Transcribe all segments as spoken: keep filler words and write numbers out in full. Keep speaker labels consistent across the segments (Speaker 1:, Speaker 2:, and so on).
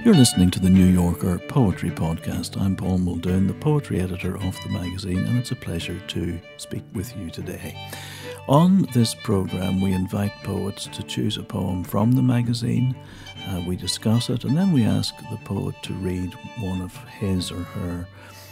Speaker 1: You're listening to the New Yorker Poetry Podcast. I'm Paul Muldoon, the poetry editor of the magazine, and it's a pleasure to speak with you today. On this programme, we invite poets to choose a poem from the magazine. Uh, we discuss it, and then we ask the poet to read one of his or her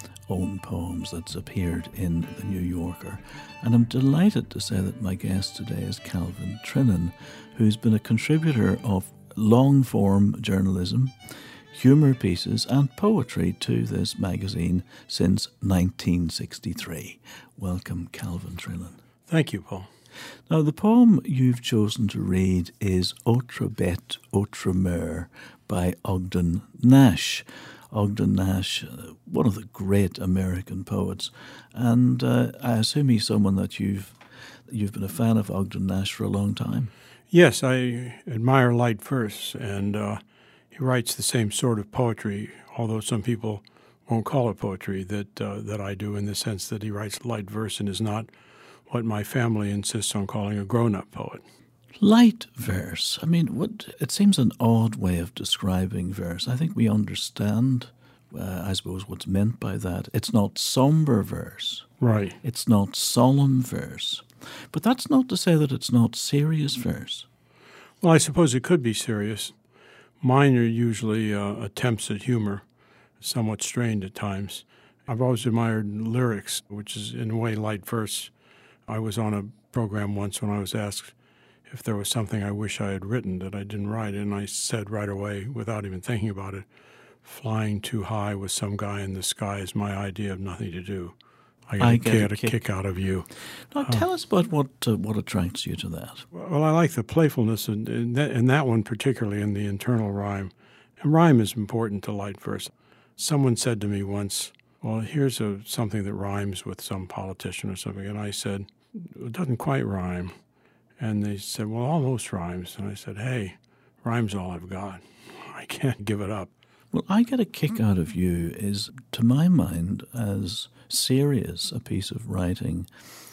Speaker 1: own poems that's appeared in the New Yorker. And I'm delighted to say that my guest today is Calvin Trinan, who's been a contributor of long-form journalism, humour pieces and poetry to this magazine since nineteen sixty-three. Welcome, Calvin Trinan.
Speaker 2: Thank you, Paul.
Speaker 1: Now, the poem you've chosen to read is Autre Bête, Autre Mère by Ogden Nash. Ogden Nash, uh, one of the great American poets, and uh, I assume he's someone that you've you've been a fan of Ogden Nash for a long time.
Speaker 2: Yes, I admire light verse, and uh, he writes the same sort of poetry, although some people won't call it poetry, that uh, that I do, in the sense that he writes light verse and is not what my family insists on calling a grown-up poet.
Speaker 1: Light verse. I mean, what, it seems an odd way of describing verse. I think we understand, uh, I suppose, what's meant by that. It's not somber verse.
Speaker 2: Right.
Speaker 1: It's not solemn verse. But that's not to say that it's not serious verse.
Speaker 2: Well, I suppose it could be serious. Mine are usually uh, attempts at humor, somewhat strained at times. I've always admired lyrics, which is in a way light verse. I was on a program once when I was asked if there was something I wish I had written that I didn't write, and I said right away, without even thinking about it, flying too high with some guy in the sky is my idea of nothing to do. I get, I get, get a, kick. kick out of you.
Speaker 1: Now, uh, tell us about what uh, what attracts you to that.
Speaker 2: Well, I like the playfulness in, in, that, in that one, particularly in the internal rhyme. And rhyme is important to light verse. Someone said to me once, well, here's a, something that rhymes with some politician or something. And I said, it doesn't quite rhyme. And they said, well, almost rhymes. And I said, hey, rhyme's all I've got. I can't give it up.
Speaker 1: Well, I Get a Kick Out of You is, to my mind, as serious a piece of writing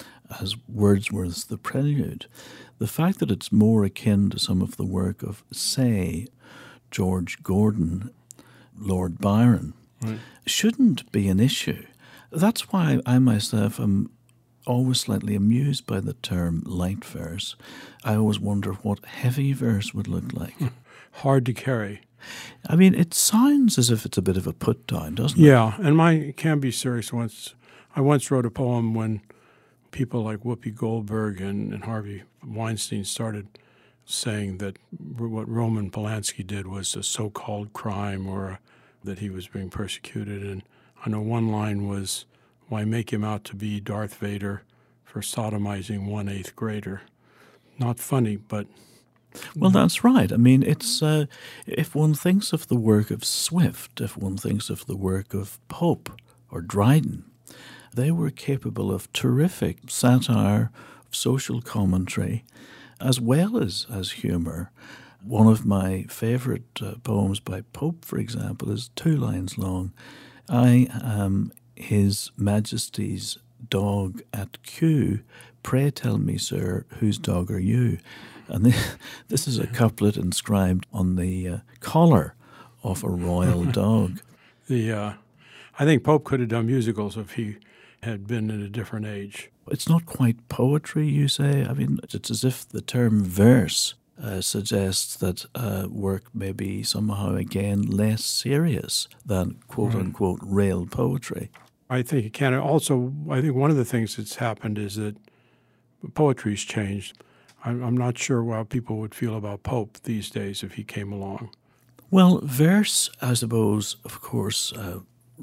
Speaker 1: as Wordsworth's The Prelude. The fact that it's more akin to some of the work of, say, George Gordon, Lord Byron, right, shouldn't be an issue. That's why I myself am always slightly amused by the term light verse. I always wonder what heavy verse would look like.
Speaker 2: Hard to carry.
Speaker 1: I mean, it sounds as if it's a bit of a put-down, doesn't it?
Speaker 2: Yeah, and mine can be serious. Once I once wrote a poem when people like Whoopi Goldberg and, and Harvey Weinstein started saying that what Roman Polanski did was a so-called crime, or that he was being persecuted. And I know one line was, why make him out to be Darth Vader for sodomizing one eighth grader? Not funny, but...
Speaker 1: Well, that's right. I mean, it's uh, if one thinks of the work of Swift, if one thinks of the work of Pope or Dryden, they were capable of terrific satire, social commentary, as well as, as humour. One of my favourite uh, poems by Pope, for example, is two lines long. I am His Majesty's dog at Kew. Pray tell me, sir, whose dog are you? And this is a couplet inscribed on the uh, collar of a royal dog.
Speaker 2: The uh, I think Pope could have done musicals if he had been in a different age.
Speaker 1: It's not quite poetry, you say? I mean, it's as if the term verse uh, suggests that uh, work may be somehow, again, less serious than quote-unquote real poetry.
Speaker 2: I think it can. Also, I think one of the things that's happened is that poetry's changed. I'm not sure how people would feel about Pope these days if he came along.
Speaker 1: Well, verse, I suppose, of course, uh,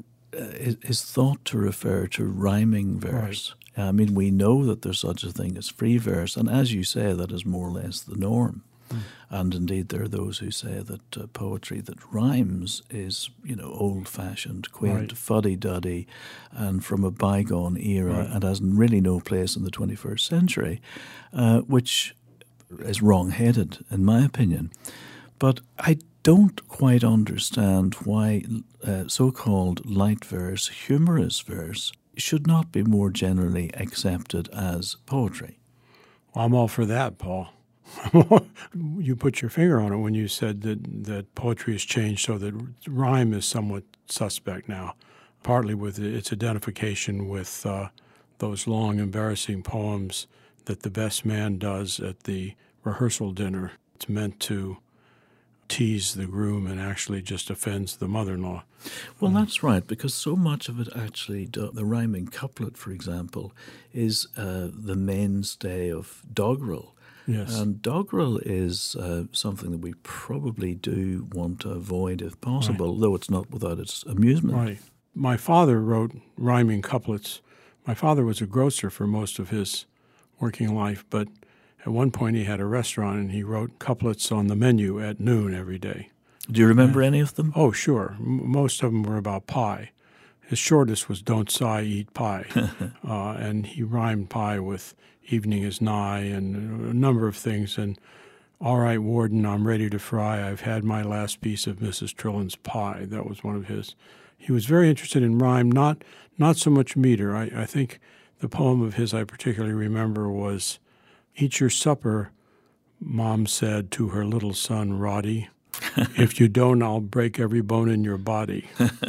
Speaker 1: is, is thought to refer to rhyming verse. Right. I mean, we know that there's such a thing as free verse, and as you say, that is more or less the norm. Mm. And indeed, there are those who say that uh, poetry that rhymes is, you know, old-fashioned, quaint, right, fuddy-duddy, and from a bygone era, right, and has really no place in the twenty-first century, uh, which is wrong-headed, in my opinion. But I don't quite understand why uh, so-called light verse, humorous verse, should not be more generally accepted as poetry.
Speaker 2: Well, I'm all for that, Paul. You put your finger on it when you said that, that poetry has changed so that rhyme is somewhat suspect now, partly with its identification with uh, those long, embarrassing poems that the best man does at the rehearsal dinner. It's meant to tease the groom and actually just offends the mother-in-law.
Speaker 1: Well, that's right, because so much of it actually, do, the rhyming couplet, for example, is uh, the mainstay of doggerel.
Speaker 2: Yes.
Speaker 1: And doggerel is uh, something that we probably do want to avoid if possible,
Speaker 2: Right.
Speaker 1: though it's not without its amusement.
Speaker 2: Right. My father wrote rhyming couplets. My father was a grocer for most of his working life, but at one point he had a restaurant and he wrote couplets on the menu at noon every day.
Speaker 1: Do you remember any of them?
Speaker 2: Oh, sure. M- most of them were about pie. His shortest was "Don't sigh, eat pie," uh, and he rhymed pie with "evening is nigh" and a number of things. And "All right, Warden, I'm ready to fry. I've had my last piece of Missus Trillin's pie." That was one of his. He was very interested in rhyme, not not so much meter. I, I think the poem of his I particularly remember was "Eat your supper," Mom said to her little son, Roddy. "If you don't, I'll break every bone in your body."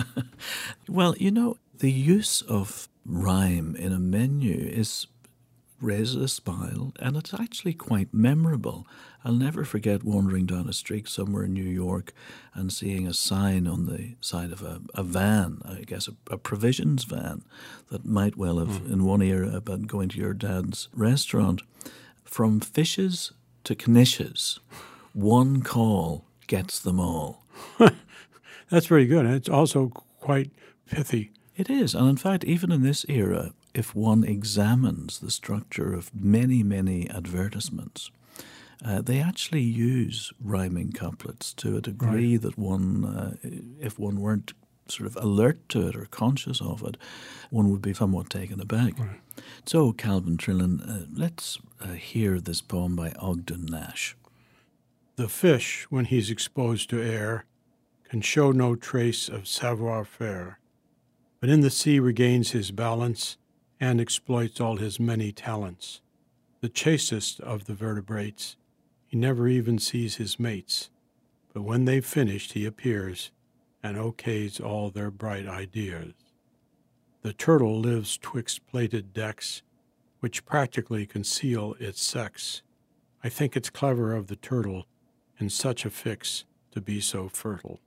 Speaker 1: Well, you know, the use of rhyme in a menu is raises a smile, and it's actually quite memorable. I'll never forget wandering down a street somewhere in New York and seeing a sign on the side of a, a van, I guess a, a provisions van, that might well have mm. in one era about going to your dad's restaurant. From fishes to knishes, one call gets them all.
Speaker 2: That's very good. It's also quite pithy.
Speaker 1: It is. And in fact, even in this era, if one examines the structure of many, many advertisements, uh, they actually use rhyming couplets to a degree right. that one, uh, if one weren't sort of alert to it or conscious of it, one would be somewhat taken aback.
Speaker 2: Right.
Speaker 1: So, Calvin Trillin, uh, let's uh, hear this poem by Ogden Nash.
Speaker 2: The fish, when he's exposed to air, can show no trace of savoir-faire, but in the sea regains his balance and exploits all his many talents. The chastest of the vertebrates, he never even sees his mates, but when they've finished he appears and okays all their bright ideas. The turtle lives twixt plated decks, which practically conceal its sex. I think it's clever of the turtle in such a fix to be so fertile.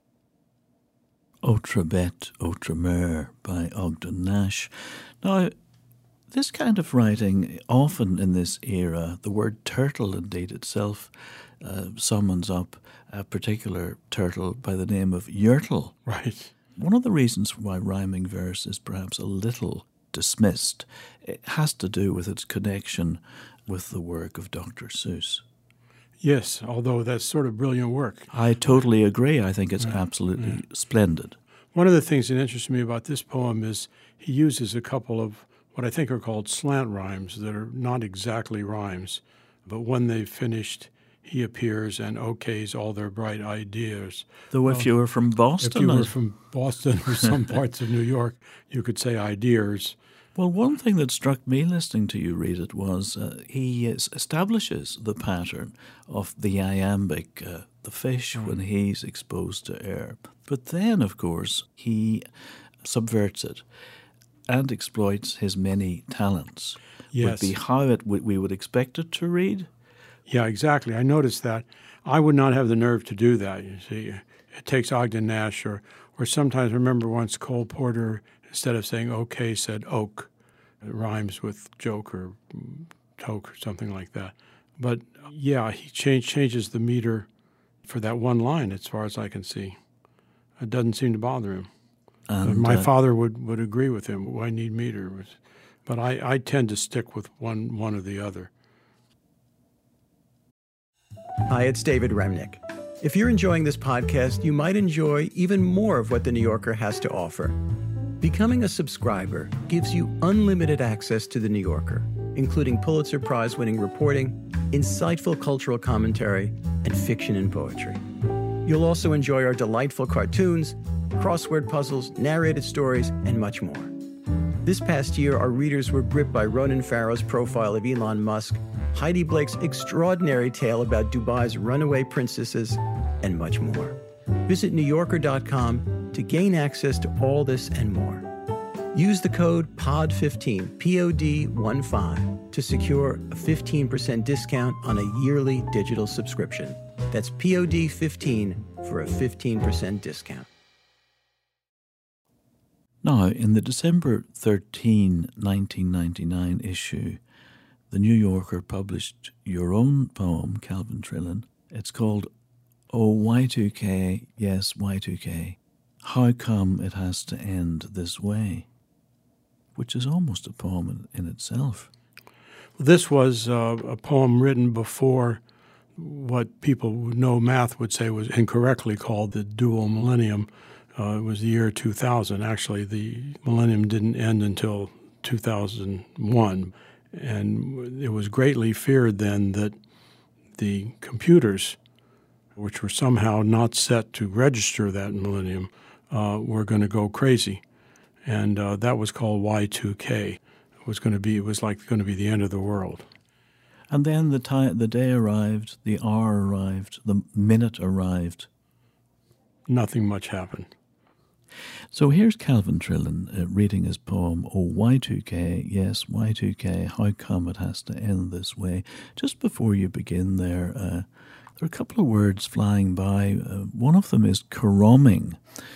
Speaker 1: Autre bête, autre mère by Ogden Nash. Now, this kind of writing, often in this era, the word turtle indeed itself uh, summons up a particular turtle by the name of Yertle.
Speaker 2: Right.
Speaker 1: One of the reasons why rhyming verse is perhaps a little dismissed, it has to do with its connection with the work of Doctor Seuss.
Speaker 2: Yes, although that's sort of brilliant work.
Speaker 1: I totally agree. I think it's yeah. absolutely yeah. splendid.
Speaker 2: One of the things that interests me about this poem is he uses a couple of what I think are called slant rhymes that are not exactly rhymes, but when they've finished, he appears and okays all their bright ideas.
Speaker 1: Though if uh, you were from Boston...
Speaker 2: If you were from Boston or some parts of New York, you could say ideas.
Speaker 1: Well, one thing that struck me listening to you read it was uh, he establishes the pattern of the iambic, uh, the fish mm. when he's exposed to air. But then, of course, he subverts it and exploits his many talents.
Speaker 2: Yes.
Speaker 1: Would be how it w- we would expect it to read.
Speaker 2: Yeah, exactly. I noticed that. I would not have the nerve to do that, you see. It takes Ogden Nash, or, or sometimes, remember once Cole Porter, instead of saying okay, said oak. It rhymes with joke or toke or something like that. But, yeah, he change, changes the meter for that one line, as far as I can see. It doesn't seem to bother him. And, my uh, father would, would agree with him. Why need meter? But I, I tend to stick with one, one or the other.
Speaker 3: Hi, it's David Remnick. If you're enjoying this podcast, you might enjoy even more of what The New Yorker has to offer. Becoming a subscriber gives you unlimited access to The New Yorker, including Pulitzer Prize-winning reporting, insightful cultural commentary, and fiction and poetry. You'll also enjoy our delightful cartoons, crossword puzzles, narrated stories, and much more. This past year, our readers were gripped by Ronan Farrow's profile of Elon Musk Heidi Blake's extraordinary tale about Dubai's runaway princesses, and much more. Visit New Yorker dot com to gain access to all this and more. Use the code P O D fifteen, P O D fifteen, to secure a fifteen percent discount on a yearly digital subscription. That's P O D fifteen for a fifteen percent discount.
Speaker 1: Now, in the December thirteenth, nineteen ninety-nine issue, The New Yorker published your own poem, Calvin Trillin. It's called Oh, Y two K, Yes, Y two K, How Come It Has to End This Way? Which is almost a poem in, in itself.
Speaker 2: This was uh, a poem written before what people who know math would say was incorrectly called the dual millennium. Uh, it was the year two thousand. Actually, the millennium didn't end until two thousand one. And it was greatly feared then that the computers, which were somehow not set to register that millennium, uh, were going to go crazy. And uh, that was called Y two K. It was going to be, it was like going to be the end of the world.
Speaker 1: And then the time, the day arrived, the hour arrived, the minute arrived.
Speaker 2: Nothing much happened.
Speaker 1: So here's Calvin Trillin uh, reading his poem, Oh, Y two K, Yes, Y two K, How Come It Has to End This Way? Just before you begin there, uh, there are a couple of words flying by. Uh, one of them is caroming.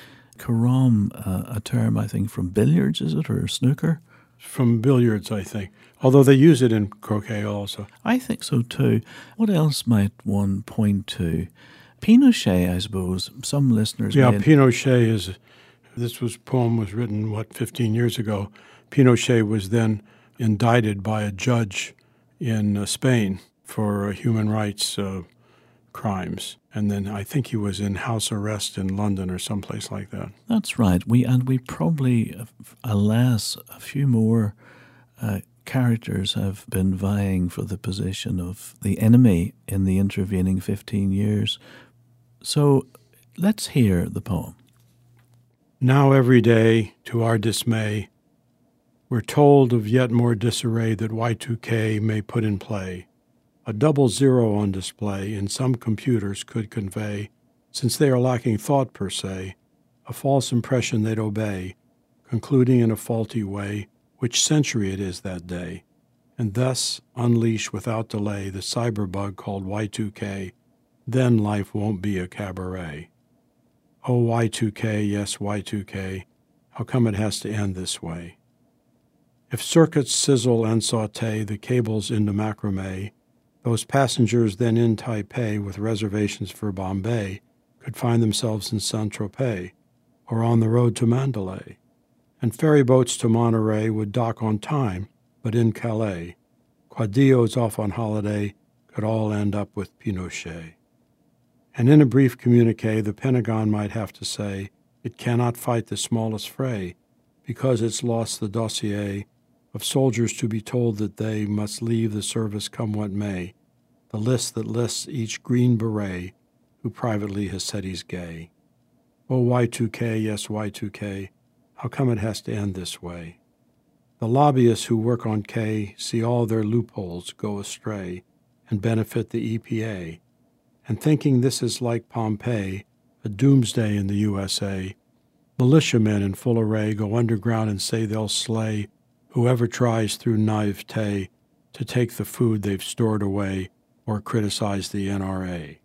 Speaker 1: Carom, uh, a term, I think, from billiards, is it, or snooker?
Speaker 2: From billiards, I think. Although they use it in croquet also.
Speaker 1: I think so too. What else might one point to? Pinochet, I suppose. Some listeners
Speaker 2: Yeah,
Speaker 1: may...
Speaker 2: Pinochet is... This was poem was written, what, fifteen years ago. Pinochet was then indicted by a judge in uh, Spain for uh, human rights uh, crimes. And then I think he was in house arrest in London or someplace like that.
Speaker 1: That's right. We And we probably, alas, a few more uh, characters have been vying for the position of the enemy in the intervening fifteen years. So let's hear the poem.
Speaker 2: Now every day, to our dismay, we're told of yet more disarray that Y two K may put in play. A double zero on display in some computers could convey, since they are lacking thought per se, a false impression they'd obey, concluding in a faulty way which century it is that day, and thus unleash without delay the cyberbug called Y two K. Then life won't be a cabaret. Oh, Y two K, yes, Y two K, how come it has to end this way? If circuits sizzle and saute the cables into macrame, those passengers then in Taipei with reservations for Bombay could find themselves in Saint-Tropez or on the road to Mandalay, and ferry boats to Monterey would dock on time, but in Calais. Quadrillos off on holiday could all end up with Pinochet. And in a brief communique, the Pentagon might have to say it cannot fight the smallest fray because it's lost the dossier of soldiers to be told that they must leave the service come what may, the list that lists each green beret who privately has said he's gay. Oh, Y two K, yes, Y two K, how come it has to end this way? The lobbyists who work on K see all their loopholes go astray and benefit the E P A. And thinking this is like Pompeii, a doomsday in the U S A, militiamen in full array go underground and say they'll slay whoever tries through naivete to take the food they've stored away or criticize the N R A.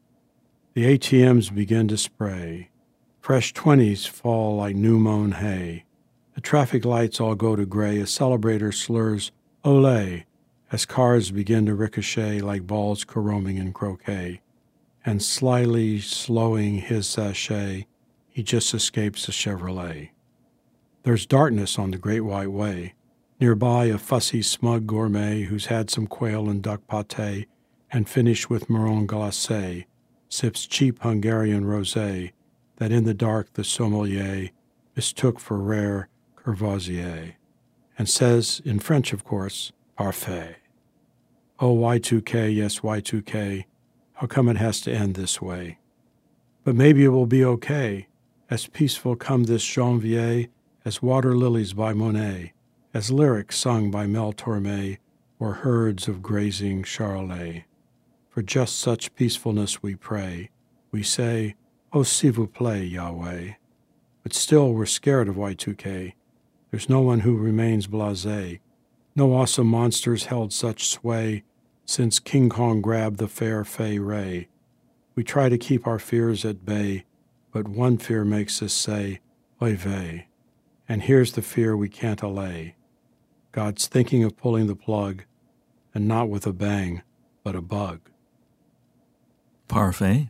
Speaker 2: The A T Ms begin to spray. Fresh twenties fall like new-mown hay. The traffic lights all go to gray. A celebrator slurs, "Olé," as cars begin to ricochet like balls caroming in croquet. And slyly slowing his sachet, he just escapes a Chevrolet. There's darkness on the Great White Way. Nearby, a fussy, smug gourmet who's had some quail and duck pâté and finished with marron glacé, sips cheap Hungarian rosé that in the dark the sommelier mistook for rare Courvoisier, and says, in French of course, parfait. Oh, Y two K, yes, Y two K, how come it has to end this way? But maybe it will be okay, as peaceful come this janvier as water lilies by Monet, as lyrics sung by Mel Torme, or herds of grazing charolais. For just such peacefulness we pray. We say, "Oh, s'il vous plaît, Yahweh." But still we're scared of Y two K. There's no one who remains blasé. No awesome monsters held such sway since King Kong grabbed the fair Fay Ray. We try to keep our fears at bay, but one fear makes us say, oy vey. And here's the fear we can't allay. God's thinking of pulling the plug, and not with a bang, but a bug.
Speaker 1: Parfait.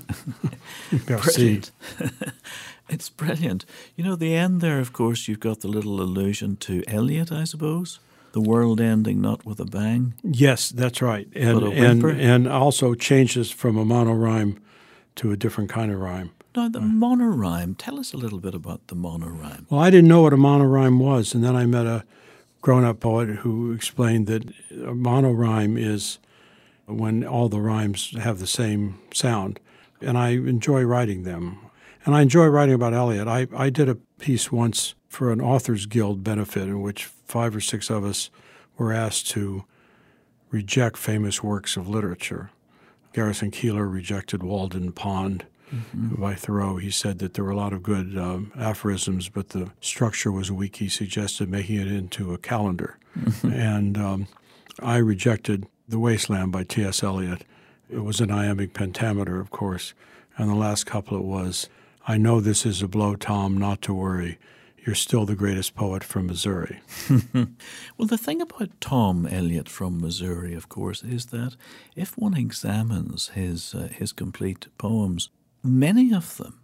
Speaker 1: Brilliant. It's brilliant. You know, the end there, of course, you've got the little allusion to Eliot, I suppose. The world ending not with a bang.
Speaker 2: Yes, that's right. And
Speaker 1: but a
Speaker 2: and,
Speaker 1: whimper.
Speaker 2: and also changes from a monorhyme to a different kind of rhyme.
Speaker 1: Now, the monorhyme, tell us a little bit about the monorhyme.
Speaker 2: Well, I didn't know what a monorhyme was, and then I met a grown-up poet who explained that a monorhyme is when all the rhymes have the same sound, and I enjoy writing them. And I enjoy writing about Eliot. I, I did a piece once for an Authors Guild benefit in which five or six of us were asked to reject famous works of literature. Garrison Keillor rejected Walden Pond mm-hmm. by Thoreau. He said that there were a lot of good um, aphorisms, but the structure was weak. He suggested making it into a calendar. Mm-hmm. And um, I rejected The Wasteland by T S Eliot. It was an iambic pentameter, of course. And the last couplet was, I know this is a blow, Tom, not to worry. You're still the greatest poet from Missouri.
Speaker 1: Well, the thing about Tom Eliot from Missouri, of course, is that if one examines his uh, his complete poems, many of them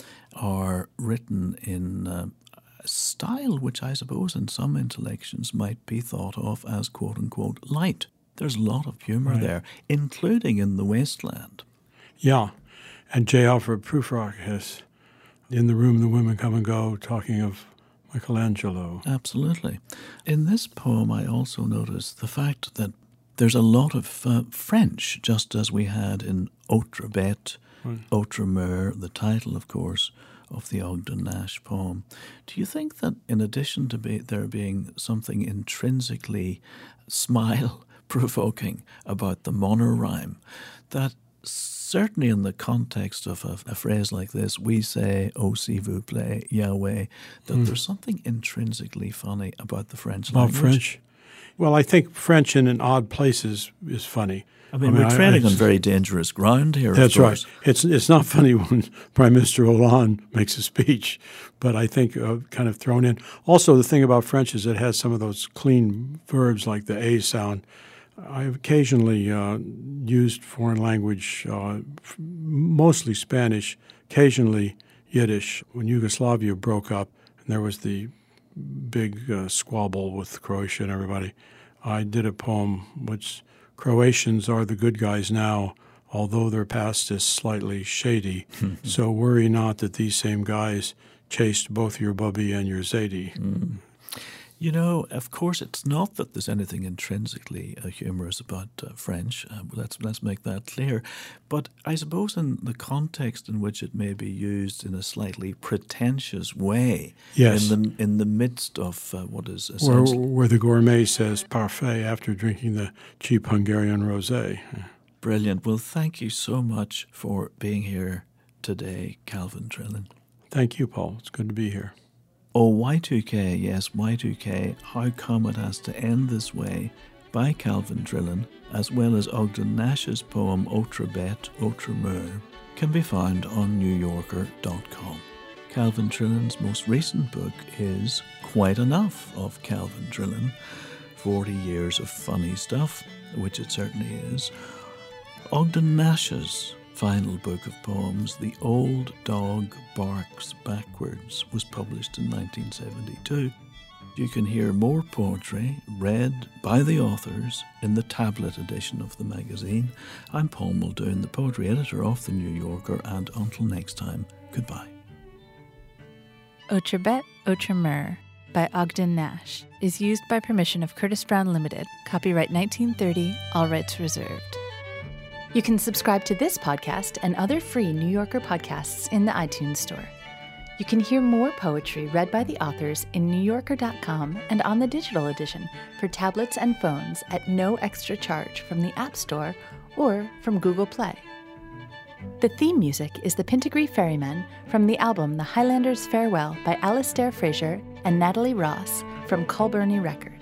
Speaker 1: are written in uh, a style which I suppose in some intellections might be thought of as quote-unquote light. There's a lot of humour
Speaker 2: right.
Speaker 1: there, including in The Wasteland.
Speaker 2: Yeah, and J. Alfred Prufrock has In the Room the Women Come and Go, talking of Michelangelo.
Speaker 1: Absolutely. In this poem, I also noticed the fact that there's a lot of uh, French, just as we had in Autre Bête, right. Autre Mer, the title, of course, of the Ogden Nash poem. Do you think that in addition to be, there being something intrinsically smile-provoking about the monorhyme, that certainly in the context of a, a phrase like this, we say, oh, s'il vous plaît, Yahweh, that mm. there's something intrinsically funny about the French
Speaker 2: about
Speaker 1: language.
Speaker 2: French? Well, I think French in, in odd places is funny.
Speaker 1: I mean,
Speaker 2: I mean
Speaker 1: we're treading
Speaker 2: I, I,
Speaker 1: on very dangerous ground here,
Speaker 2: That's
Speaker 1: of course.
Speaker 2: right. It's, it's not funny when Prime Minister Hollande makes a speech, but I think uh, kind of thrown in. Also, the thing about French is it has some of those clean verbs like the A sound. I've occasionally uh, used foreign language, uh, mostly Spanish, occasionally Yiddish. When Yugoslavia broke up and there was the big uh, squabble with Croatia and everybody, I did a poem which Croatians are the good guys now, although their past is slightly shady. So worry not that these same guys chased both your bubby and your Zadie.
Speaker 1: Mm. You know, of course, it's not that there's anything intrinsically uh, humorous about uh, French. Uh, let's let's make that clear. But I suppose in the context in which it may be used in a slightly pretentious way,
Speaker 2: yes.
Speaker 1: in the in the midst of uh, what is
Speaker 2: where,
Speaker 1: essentially
Speaker 2: where the gourmet says parfait after drinking the cheap Hungarian rosé.
Speaker 1: Brilliant. Well, thank you so much for being here today, Calvin Trillin.
Speaker 2: Thank you, Paul. It's good to be here.
Speaker 1: Oh, Y two K, yes, Y two K, How Come It Has to End This Way, by Calvin Trillin, as well as Ogden Nash's poem Autre Bête, Autre Mer, can be found on new yorker dot com. Calvin Trillin's most recent book is Quite Enough of Calvin Trillin, forty years of funny stuff, which it certainly is. Ogden Nash's final book of poems, The Old Dog Barks Backwards, was published in nineteen seventy-two. You can hear more poetry read by the authors in the tablet edition of the magazine. I'm Paul Muldoon, the poetry editor of The New Yorker, and until next time, goodbye.
Speaker 4: Autre Bête, Autre Mer by Ogden Nash is used by permission of Curtis Brown Limited. Copyright nineteen thirty, all rights reserved. You can subscribe to this podcast and other free New Yorker podcasts in the iTunes Store. You can hear more poetry read by the authors in New Yorker dot com and on the digital edition for tablets and phones at no extra charge from the App Store or from Google Play. The theme music is The Pintigree Ferrymen from the album The Highlander's Farewell by Alastair Fraser and Natalie Ross from Culburnie Records.